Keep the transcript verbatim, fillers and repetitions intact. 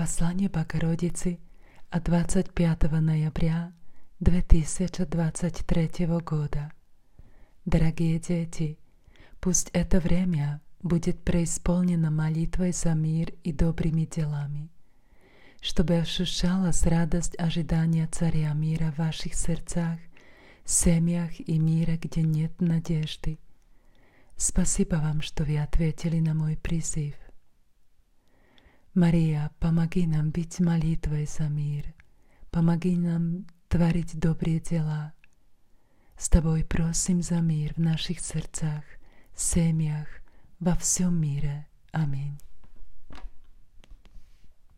Послание Богородицы от двадцать пятого ноября две тысячи двадцать третьего года. Дорогие дети, пусть это время будет преисполнено молитвой за мир и добрыми делами, чтобы ощущалась радость ожидания Царя мира в ваших сердцах, семьях и мира, где нет надежды. Спасибо вам, что вы ответили на мой призыв. Мария, помоги нам быть молитвой за мир. Помоги нам творить добрые дела. С Тобой просим за мир в наших сердцах, семьях, во всем мире. Аминь.